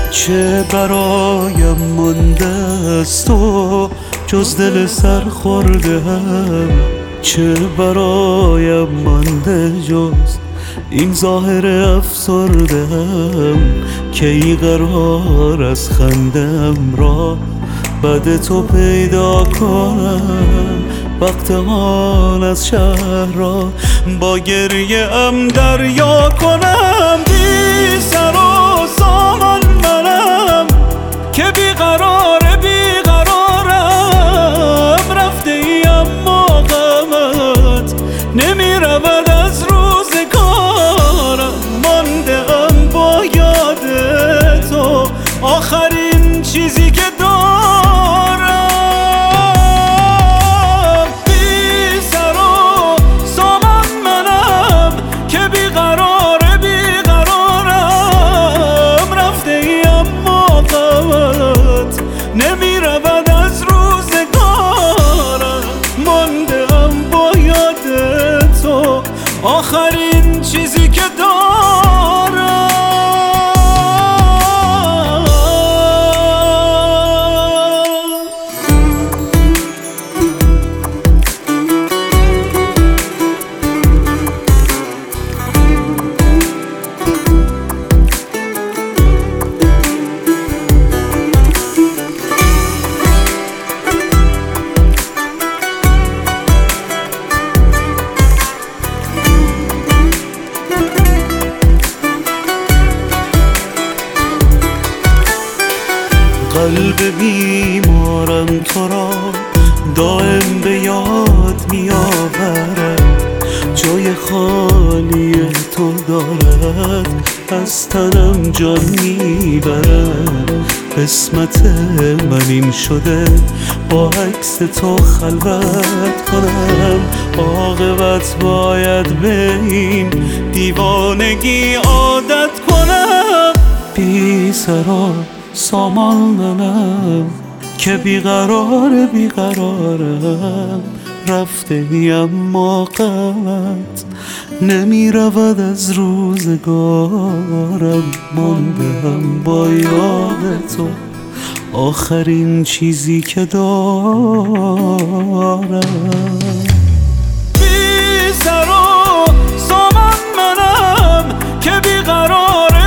چه برایم مانده از تو جز دل سر خورده هم، چه برایم مانده جز این ظاهر افسرده هم، که ای قرار از خندم را بعد تو پیدا کنم، وقت آن از شهر را با گریه ام دریا کنم. بی سر و سامان منم که بیقرارم، رفته ای اما غمت نمی رود از روزگارم، مانده ام با یاد تو آخرین چیزی که دارم. بی سر و سامان منم که بیقرارم، رفته ای اما غمت نمی رود از روزگارم، مانده ام با یاد تو آخرین چیزی که دارم. قلب بیمارم تو را دائم به یاد می آورد، جای خالی تو دارد از تنم جان می برد. قسمت من این شده با عکس تو خلوت کنم، عاقبت باید به این دیوانگی عادت کنم. بی سر و سامان منم که بیقرارم، رفته ای اما غمت نمی رود از روزگارم، ماندم با یاد تو آخرین چیزی که دارم. بی سر و سامان منم که بیقرارم،